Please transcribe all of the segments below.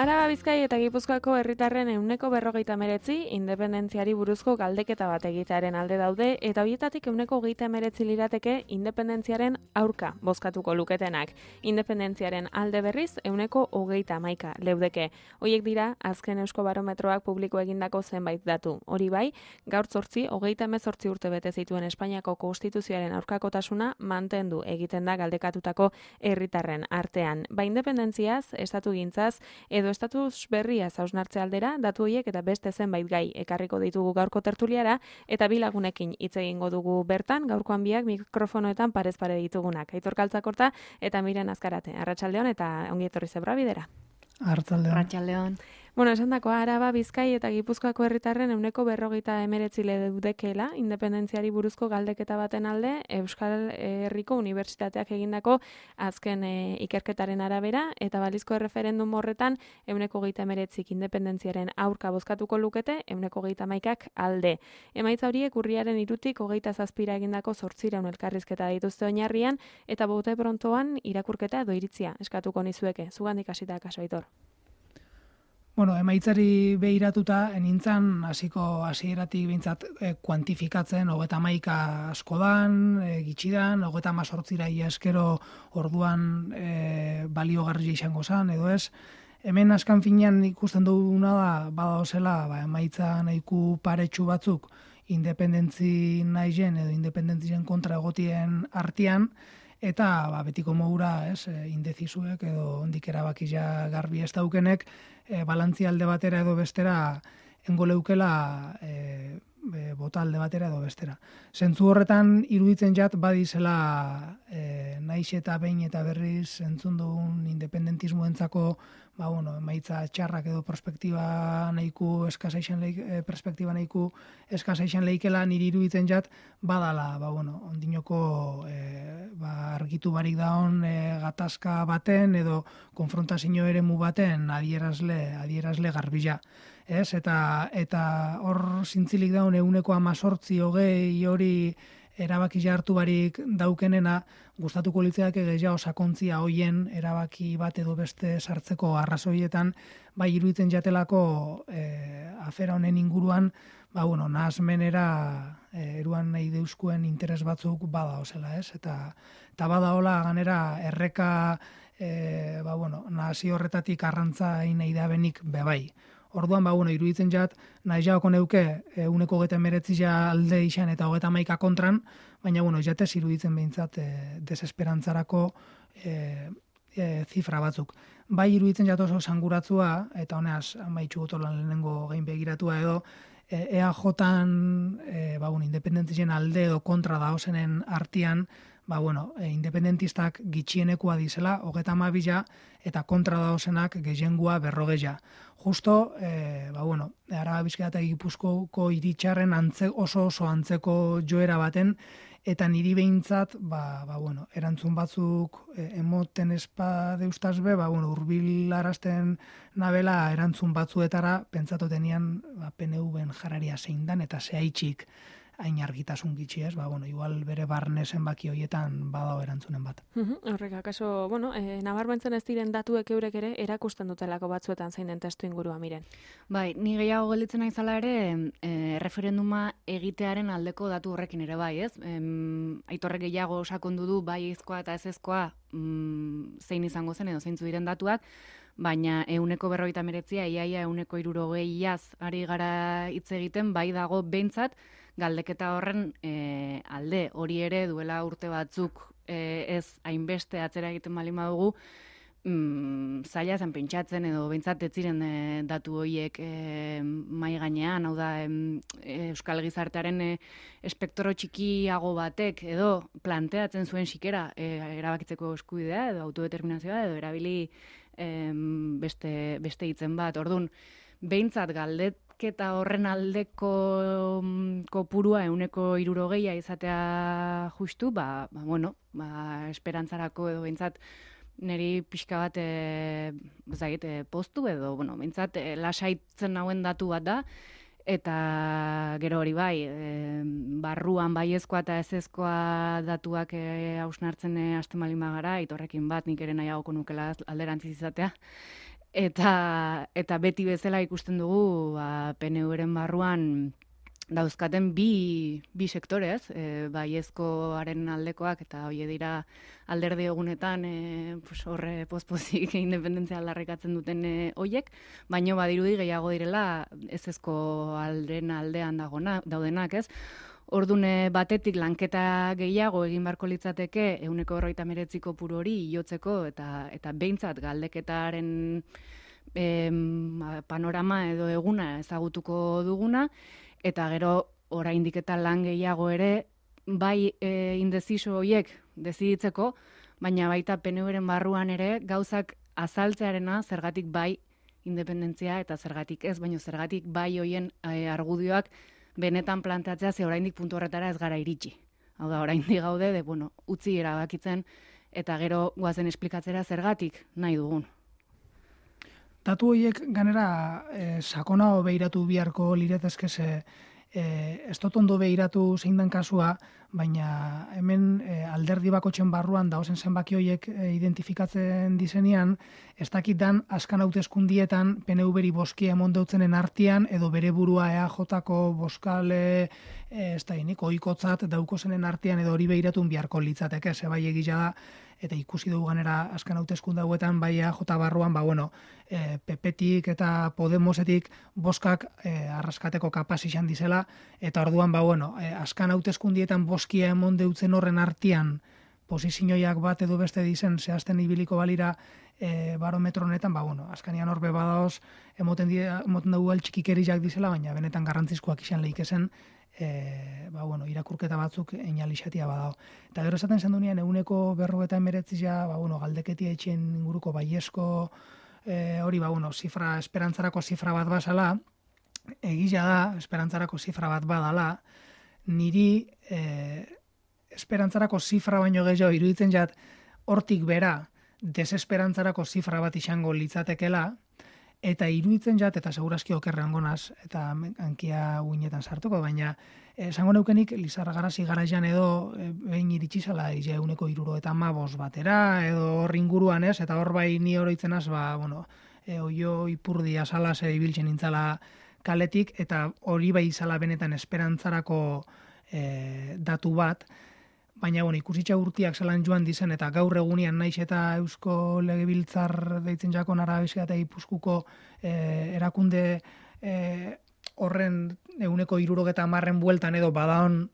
Araba, Bizkai eta Gipuzkoako herritarren 49% independentziari buruzko galdeketa bat egitearen alde daude, eta horietatik 29% lirateke independentziaren aurka bozkatuko luketenak. Independentziaren alde berriz 31% leudeke. Hoiek dira azken Euskobarometroak publiko egindako zenbait datu. Hori bai, gaur 38 urte bete zituen Espainiako konstituzioaren aurkakotasuna mantendu egiten da galdekatutako herritarren artean. Ba independentziaz, estatugintzaz edo estatus berria hausnartze aldera, datu horiek eta beste zenbait gai ekarriko ditugu gaurko tertuliara, eta bi lagunekin hitz egingo dugu bertan, gaurkoan biak mikrofonoetan parez pare ditugunak. Aitor Kaltzakorta eta Miren Azkarate. Arratsaldeon eta ongi etorri zebra bidera. Arratsaldeon. Bueno, esan dako, Araba, Bizkai eta Gipuzkoako herritarren 49% leudekela independentziari buruzko galdeketa baten alde, Euskal Herriko Unibertsitateak egindako azken ikerketaren arabera, eta balizko erreferendum horretan 29% independentziaren aurka bozkatuko lukete, 31%ak alde. Emaitza horiek urriaren 3tik 27 egindako 800 elkarrizketa dituzte oinarrian, eta bote prontoan irakurketa edo iritzia eskatuko nizueke. Zugandik hasita kaso, Aitor. Bueno, emaitzari behiratuta, nintzen hasieratik behintzat kuantifikatzen, 31 asko dan, gitxidan, 38ra ia eskero orduan baliogarria izango zen, edo ez. Hemen askan finean ikusten duguna da, badaozela, emaitza nahiku paretsu batzuk, independentzi nahizen edo independentzien kontra egotien artean, eta betiko mogura, indezisuek edo ondik erabakila garbi ez daukenek, balantzi alde batera edo bestera engoleukela bota alde batera edo bestera. Zentzu horretan iruditzen jat badizela naiz eta behin eta berriz entzun dugun independentismoentzako emaitza txarrak edo perspektiba nahiku perspektiba nahiku eskasaixan leikela niri iruditzen jat badala, ondinoko argitu barik daun gatazka baten edo konfrontazio eremu baten adierazle garbila. Eta hor zintzilik daun 18% hori erabaki hartu barik daukenena, gustatuko litzeake gehiago sakontzia hoien erabaki bat edo beste sartzeko arrazoietan, iruditzen jatelako afera honen inguruan, nahasmenera eruan nahi deuskuen interes batzuk badaozela, eta badaola ganera erreka nahasi horretatik arrantza nahi da benik bebai. Orduan, iruditzen jat, nahi jaoko neuke 29% alde izan eta 31 kontran, baina, jatez iruditzen behintzat desesperantzarako zifra batzuk. Bai iruditzen jat oso sanguratzua, eta honeaz, maitxu gotolan lehenengo gehin begiratua edo, EAJ-an independentzien alde edo kontra daozenen artean, independentistak gitxienekoa dizela, 32 eta kontra daozenak gehiengua 40. Justo, Araba, Bizkaia eta Gipuzkoako iritxarren oso antzeko joera baten, eta niri behintzat, erantzun batzuk emoten espadeustaz be, urbilarazten nabela erantzun batzuetara, pentsatu tenian PNV-en jararia zein dan, eta zehaitxik hain argitasun gitxi ez, igual bere barne zenbaki horietan badao erantzunen bat. Horrek, akaso, nabarmentzen ez diren datuek eurek ere erakusten dutelako batzuetan zein den testu ingurua, Miren. Bai, ni gehiago gelditzen naizala ere, referenduma egitearen aldeko datu horrekin ere bai, ez? Aitorrek gehiago sakondu du bai ezkoa eta ez ezkoa zein izango zen edo zeintzu diren datuak, baina 159 iaia 160 ari gara hitz egiten, bai dago behintzat galdeketa horren alde, hori ere duela urte batzuk ez hainbeste atzera egiten baldin badugu, zaila zen pentsatzen edo behintzat ez ziren datu horiek mai gainean, hau da Euskal Gizartearen espektoro txikiago batek edo planteatzen zuen sikera erabakitzeko eskubidea edo autodeterminazioa edo erabili beste hitzen bat. Orduan, behintzat galdeketa horren aldeko kopurua 160 izatea justu, esperantzarako edo behintzat niri pixka bat postu edo, behintzat lasaitzen nauen datu bat da, eta gero hori bai, barruan baiezkoa eta ezezkoa datuak hausnartzen hasten baldin bagara, itorrekin bat nik ere nahiagoko nukela alderantziz izatea, eta beti bezala ikusten dugu PNV-ren barruan dauzkaten bi sektorez, baiezkoaren aldekoak eta hoe dira alderdi egunetan horre pozpozik independentzia aldarrikatzen duten hoiek, baino badirudi gehiago direla ezezko aldean daudenak, ez? Ordune batetik lanketa gehiago egin beharko litzateke 49 kopuru hori igotzeko eta behintzat galdeketaren panorama edo eguna ezagutuko duguna, eta gero oraindik eta lan gehiago ere bai indeciso horiek deziditzeko, baina baita PNV-ren barruan ere gauzak azaltzearena zergatik bai independentzia eta zergatik ez, baina zergatik bai hoien argudioak benetan planteatzea, ze oraindik puntu horretara ez gara iritsi. Hau da, oraindik gaude, utzi erabakitzen eta gero goazen esplikatzera zergatik nahi dugun. Datu horiek ganera sakonago behiratu biharko liratezke ez dut ondo behiratu zein den kasua, baina hemen alderdi bakotzen barruan daozen zenbaki horiek identifikatzen dizenean, ez dakit dan askan hauteskundietan PNV-ri boskia emon deutzenen artean, edo bere burua EAJ-ko boskale ez da inik ohikotzat daukosenen artean, edo hori behiratun biharko litzateke, ze bai egila da, eta ikusi dugu ganera askan hauteskunde hauetan bai EAJ barruan, PP-tik eta Podemosetik boskak arraskateko kapaz izan dizela, eta orduan askan hauteskundietan boskia emon deutzen horren artean posizioiak bat edo beste dizen zehazten ibiliko balira barometro honetan, askanian horbe badaoz emoten dugu altxikikeriak dizela, baina benetan garrantzizkoak izan lehikezen irakurketa batzuk einalixatia badao. Eta gero esaten zen dunean, 49 galdeketia etxien inguruko baiezko hori, zifra, esperantzarako zifra bat bazala, egila da, esperantzarako zifra bat badala, niri esperantzarako zifra baino gehiago iruditzen jat, hortik bera, desesperantzarako zifra bat izango litzatekela, eta iruditzen jat, eta segurazki okerrean gonaz, eta hankia guinetan sartuko, baina esango neukenik, Lizarra Garazi garaian edo behin iritsi zala, 175 batera, edo hor inguruan ez, eta hor bai ni oroitzen az, oio ipurdi azala ze ibiltzen nintzala kaletik, eta hori bai izala benetan esperantzarako datu bat, baina ikusitza urtiak zelan joan dizen, eta gaur egunean naiz eta Eusko Legebiltzar deitzen jako Arabizia eta Gipuzkoako erakunde horren 70% bueltan edo badaon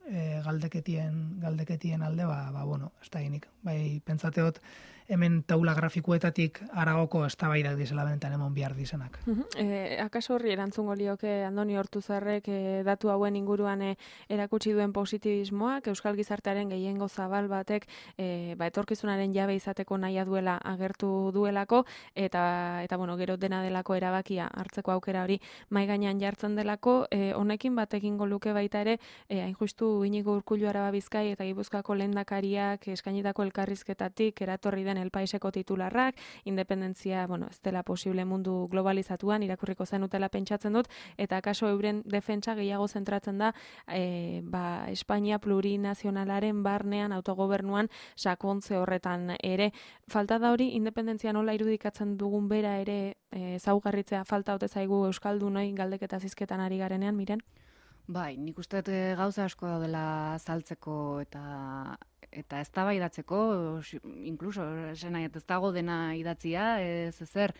galdeketien alde, ez da ginik. Bai, pentsateot, hemen taula grafikuetatik aragoko eztabaidak dizela benetan emon behar dizenak. Akaso horri erantzungo lioke Andoni Ortuzarrek datu hauen inguruan erakutsi duen positibismoak, Euskal Gizartearen gehiengo zabal batek etorkizunaren jabe izateko nahia duela agertu duelako, eta gero dena delako erabakia hartzeko aukera hori mai gainean jartzen delako, honekin batekin luke baita ere, hain justu Inigo Urkullu Araba Bizkai eta Gipuzkoako lehendakariak eskainitako elkarrizketatik eratorri den El Paiseko titularrak, independentzia, ez dela posible mundu globalizatuan, irakurriko zenutela pentsatzen dut, eta akaso euren defentsa gehiago zentratzen da, Espainia plurinazionalaren barnean, autogobernuan, sakontze horretan ere. Falta da hori, independentzia nola irudikatzen dugun bera ere zaugarritzea falta ote zaigu euskaldunoi galdeketa zizketan ari garenean, Miren? Bai, nik uste gauza asko daudela azaltzeko eta eztabaidatzeko, incluso esanaiet ez dago dena idatzia, ez ezer.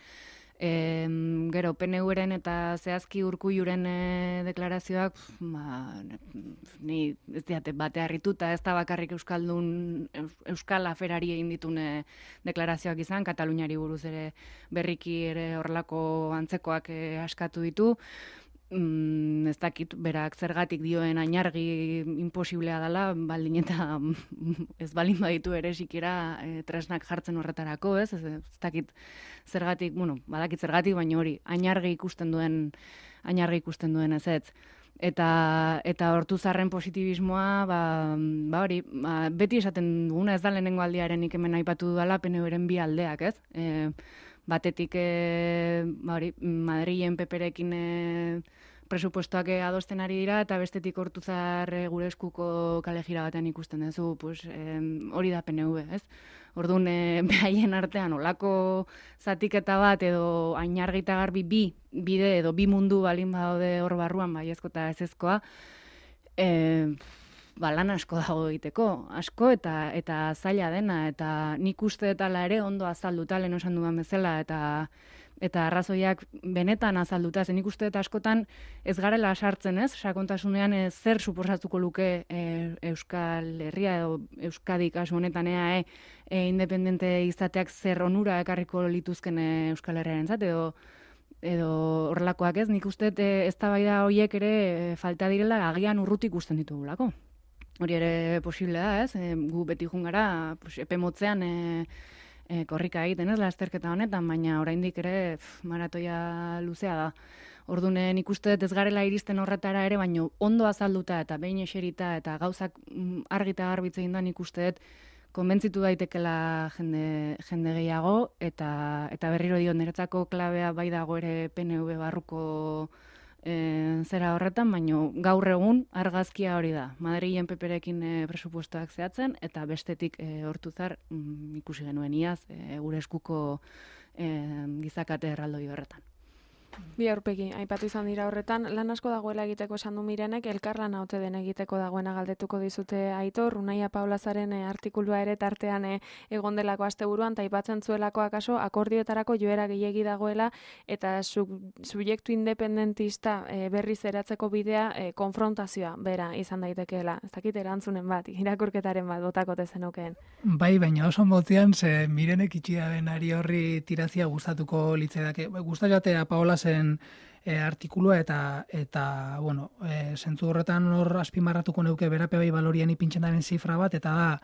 Gero, PNV-ren eta zehazki Urkulluren deklarazioak, ni ez diate bate harrituta, ez da bakarrik Euskal aferari egin ditune deklarazioak izan, Kataluniari buruz ere berriki ere horrelako antzekoak askatu ditu. Ez dakit, berak zergatik dioen ainargi imposiblea dela, baldin eta ez balin baditu ere sikiera tresnak jartzen horretarako, ez dakit zergatik, badakit zergatik, baina hori, ainargi ikusten duen ez. Eta Ortuzarren positibismoa, hori, beti esaten duguna ez da lehenengo aldiaren hemen aipatu dudala PNV-ren bi aldeak, ez? Batetik, Madrilen PP-rekin presupuestoak adosten ari dira, eta bestetik Ortuzar gure eskuko kalejira batean ikusten duzu, hori da PNV, ez? Orduan, behaien artean olako zatiketa bat edo ainargita garbi bide edo bi mundu balin badaude hor barruan, baiezko eta ezezkoa, lan asko dago egiteko, asko eta zaila dena, eta nik uste etala ere ondo azalduta, lehen esan dudan bezala, eta arrazoiak benetan azalduta, zen nik uste eta askotan ez garela sartzen ez, sakontasunean zer suposatuko luke Euskal Herria edo Euskadi kasu honetan independente izateak zer onura ekarriko lituzken Euskal Herriarentzat edo horrelakoak ez, nik uste eztabaida horiek ere falta direla agian urrutik ikusten ditugulako. Hori ere posible da, ez? Gu beti jungara, epe motzean korrika egiten, ez, lasterketa honetan, baina oraindik ere maratoia luzea da. Orduan nik uste ez garela iristen horretara ere, baina ondo azalduta eta behin eserita eta gauzak argita garbitze egin da nik uste konbentzitu daitekela jende gehiago eta berriro dio niretzako klabea bai dago ere PNV barruko zera horretan, baina gaur egun argazkia hori da. Madrilen PP-rekin presupuestoak zehatzen, eta bestetik Ortuzar ikusi genuen iaz, gure eskuko gizakate erraldoi horretan. Bi aurpegi, aipatu izan dira horretan, lan asko dagoela egiteko esan du Mirenek, elkarlana ote den egiteko dagoena galdetuko dizute Aitor, Unaia Paulazaren artikulua ere tartean egon delako asteburuan, eta aipatzen zuelako akaso akordioetarako joera gehiegi dagoela, eta subjektu independentista berriz eratzeko bidea konfrontazioa bera izan daitekeela. Ez dakit erantzunen bat, irakurketaren bat botakote zenukeen. Bai, baina oso motzian, ze Mirenek itxiaren ari horri tirazia gustatuko litzaidake. Gustajatea Paulazen artikulua eta bueno, zentzu horretan hor azpimarratuko neuke berape bai balorian ipintzen daren zifra bat, eta da,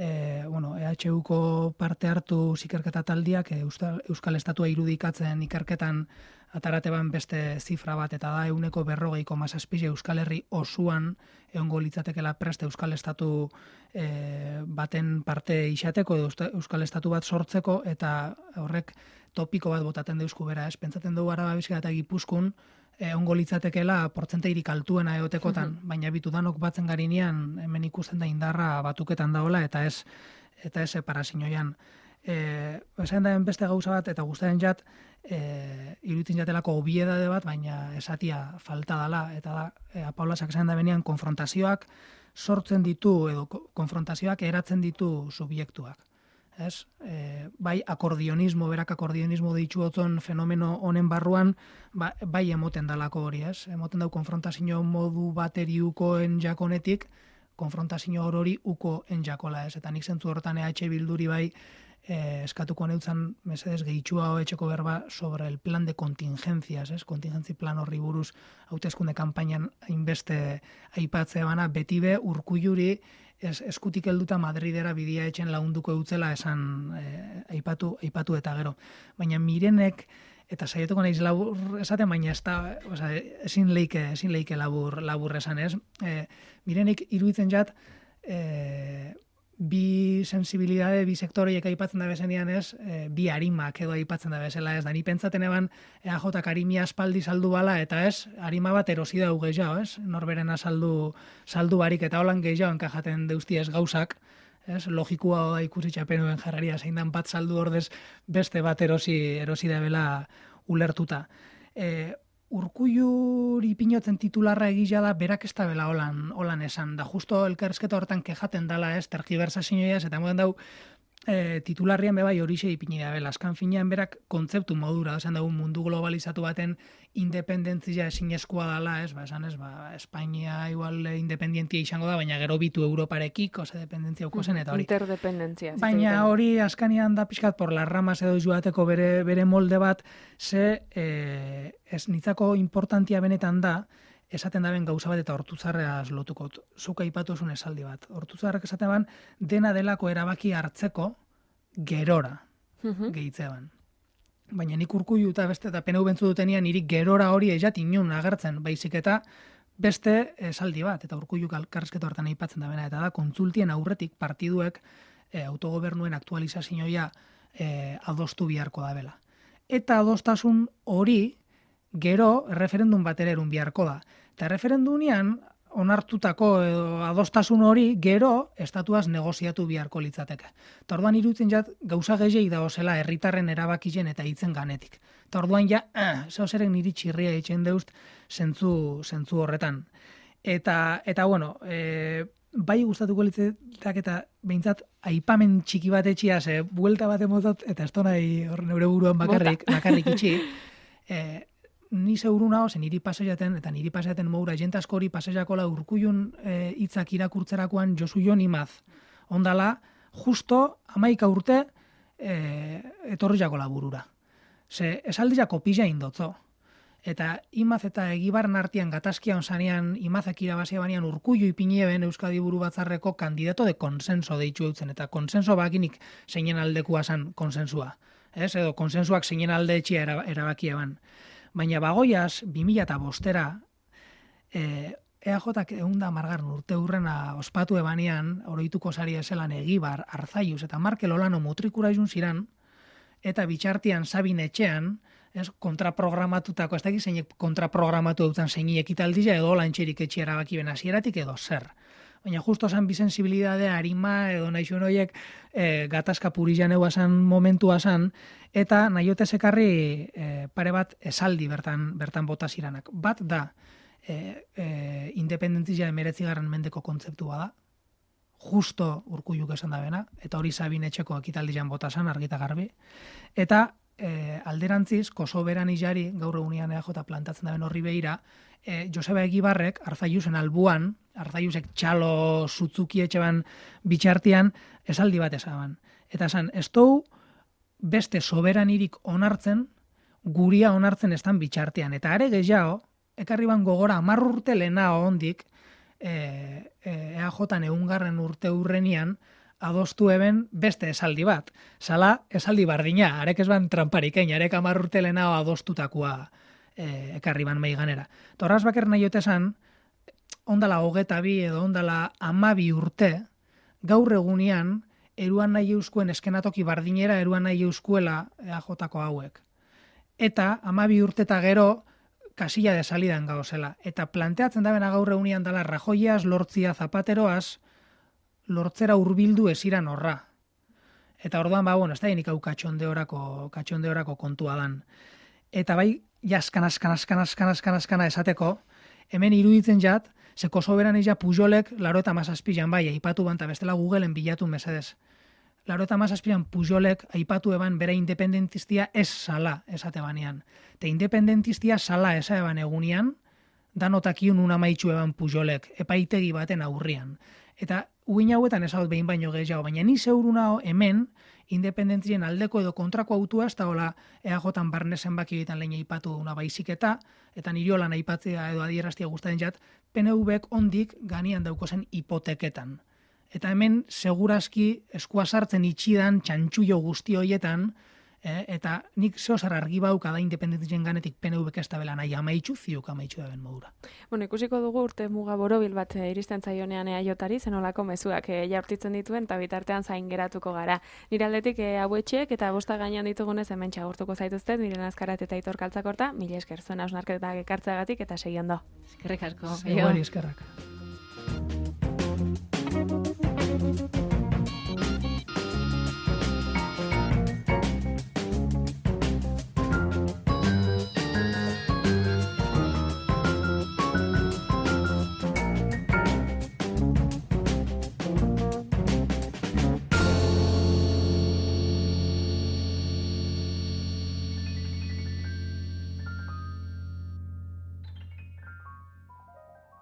EHUko parte hartu ikerketa taldiak Euskal Estatua irudikatzen ikerketan atarate ban beste zifra bat, eta da 40,7 Euskal Herri osuan egongo litzatekela preste Euskal Estatu baten parte izateko edo Euskal Estatu bat sortzeko, eta horrek topiko bat botaten deusku bera, ez? Pentsatzen dugu Araba, Bizkaia eta Gipuzkoan ongo litzatekela portzentairik altuena egotekotan, baina bitu danok batzen garinean hemen ikusten da indarra batuketan daola eta ez separazioan. Esan da beste gauza bat eta gustaren jat iruditzen jatelako obiedade bat, baina esatia falta dala, eta da Paulasak esan da benean konfrontazioak sortzen ditu edo konfrontazioak eratzen ditu subjektuak. Ez? Bai akordionismo, berak akordionismo deitzu otzon fenomeno honen barruan, bai emoten dalako hori, ez? Emoten dau konfrontazio modu bateri ukoen jakonetik, konfrontazio hori uko enjakola, ez? Eta nik zentzu horretan EH Bilduri bai eskatuko neutzan mesedes gehitxua etxeko berba sobre el plan de contingencias, ez? Kontingentzi plan horri buruz hauteskunde kanpainan hainbeste aipatzea bana, beti be Urkulluri eskutik helduta Madridera bidea etxen lagunduko eutzela esan aipatu eta gero. Baina Mirenek, eta saietuko naiz labur esaten, baina ezin leike labur esan, ez? Mirenek iruditzen jat bi sensibilidade, bi sektoreiek aipatzen da bezenean, ez? Bi harimak edo aipatzen da bezala, ez? Da ni pentsaten eban EAJak harimia aspaldi saldu bala, eta ez, harima bat erosi dau gehiago, ez? Norberena saldu barik, eta holan gehiago enkajaten deuzti ez gauzak, ez? Logikoa da ikusi txapenuen jarraria, zein dan bat saldu ordez beste bat erosi da bela ulertuta. Urkulluri pinotzen titularra egila da, berak ez da bela holan esan. Da justo elkarrizketa hortan kejaten dala, ez, tergiversazioa, eta moden dau titularrian bebai horixe ipini da bela. Azkan finean berak kontzeptu modura, esan dugu mundu globalizatu baten independentzia ezinezkoa dala, ez, esan ez, Espainia igual independentia izango da, baina gero bitu Europarekik, ose dependentzia ukozen, eta hori. Interdependentzia. Baina hori askanian da pixkat por las ramas edo joateko bere molde bat, ze ez nitzako importantia benetan da, esaten daben gauza bat eta Ortuzarreaz lotuko. Zuk aipatu zuen esaldi bat. Ortuzarrek esaten ban, dena delako erabaki hartzeko gerora gehitzeban. Baina nik Urkullu eta beste eta PNV bentzu dutenian niri gerora hori ejat inun agertzen, baizik eta beste esaldi bat, eta Urkullu elkarrizketa hortan aipatzen da bena, eta da kontsultien aurretik partiduek autogobernuen aktualizazioa adostu biharko da bela. Eta adostasun hori gero referendum bat ere erun biharko da. Eta referendunean, onartutako edo adostasun hori gero estatuaz negoziatu beharko litzateke. Eta orduan iruditzen jat gauza gehiegi dagoela herritarren erabakitzen eta hitzen ganetik. Eta orduan ja, zehozerek niri txirria itxen deust zentzu horretan. Eta bueno, bai gustatuko litzetak eta behintzat aipamen txiki bat etxia, buelta bat emozat, eta ez nahi hor neure buruan bakarrik itxi, ni zeuru nago, niri pasaiaten, eta niri pasaiaten moura jentasko hori pasaiakola Urkullun hitzak irakurtzerakoan Josu Jon Imaz. Ondala, justo 11 urte etorri jakola burura. Esaldiako pila indotzo. Eta Imaz eta Egibarren artean gatazkian zanean Imazak irabazia banean Urkullu ipinieben Euskadi Buru Batzarreko kandidato de konsenso deitu eutzen, eta konsenso bakinik zeinen aldekua zan konsensua. Edo konsensuak zeinen alde etxia erabakia ban. Baina bagoiaz, 2005-era, EAJak 110 urte hurrena ospatu ebanean, oroituko sari ezelan Egibar, Arzaiuz eta Markel Olano mutrikura izun ziran, eta bitxartian Sabin etxean, kontraprogramatutako, ez dakit zeinek kontraprogramatu eutzen zeini ekitaldizia edo lantxerik etxe erabaki ben hasieratik edo zer. Baina justo zan bisensibilidadea, arima edo naixuen horiek gatazka purizan eguazan momentua zan, eta nahiote sekarri pare bat esaldi bertan bota ziranak. Bat da, independentizia 19. mendeko kontzeptua da, justo Urkulluk esan da bena, eta hori Sabin etxeko ekitaldizan bota zan, argita garbi, eta alderantziz, kosoberanizari gaur egunean EAJ plantatzen daben horri behira, Joseba Egibarrek, Arzaiuzen albuan, Arzaiuzek txalo zutzuki etxeban bitxartian, esaldi bat esaban. Eta esan, ez dugu beste soberanirik onartzen, guria onartzen estan bitxartian. Eta are gehiago, ekarri ban gogora 10 urte lehenao hondik, EAJ 100. urte hurrenian, adostu eben beste esaldi bat. Sala, esaldi bardina, arek ez ban tramparik, arek 10 urte lehenao adostutakoa ekarri ban meiganera. Torraz baker nahi esan, ondala 22 edo ondala 12 urte, gaur egunean, eruan nahi euskuen eskenatoki bardinera, eruan nahi euskuela EAJ-ko hauek. Eta 12 urte eta gero, kasilla de salidan gauzela. Eta planteatzen dabena gaur egunean dala Rajoiaz, lortzia Zapateroaz, lortzera hurbildu eziran horra. Eta orduan, ez da genik hau katxondeorako kontua dan. Eta bai, jaskana esateko, hemen iruditzen jat, ze Kosoberan ja Pujolek 97an bai, aipatu ban, eta bestela Googleen bilatu mesedez. 97an Pujolek aipatu eban bere independentistia ez sala esate banean. Eta independentistia sala esa eban egunean, danotakiun unamaitxu eban Pujolek, epaitegi baten aurrian. Eta uin hauetan esaut behin baino gehiago, baina ni zeurunao hemen independentzien aldeko edo kontrako autua ez da hola EAJ-an barne zenbaki egiten lehen aipatu una baizik eta niri holan aipatzea edo adieraztia gustatzen jat, PNV-ek ondik ganian daukozen hipoteketan. Eta hemen segurazki eskua sartzen itxidan txantxuio guzti hoietan, eta nik zehozar argi bauka da independentzien ganetik PNV-ek ez da bela nahi amaitxu, ziuk amaitxu da ben modura. Bueno, ikusiko dugu urte muga borobil bat iristen zaionean EAJ-ari, zenolako mezuak jaurtitzen dituen, eta bitartean zain geratuko gara. Nire aldetik hauetxeek eta bosta gainean ditugunez hemen txagurtuko zaituztet, Miren Azkarat eta Aitor Kaltzakorta, mila esker zuen hausnarketak ekartzeagatik eta segi ondo. Eskerrik asko. Zeuari eskerrak.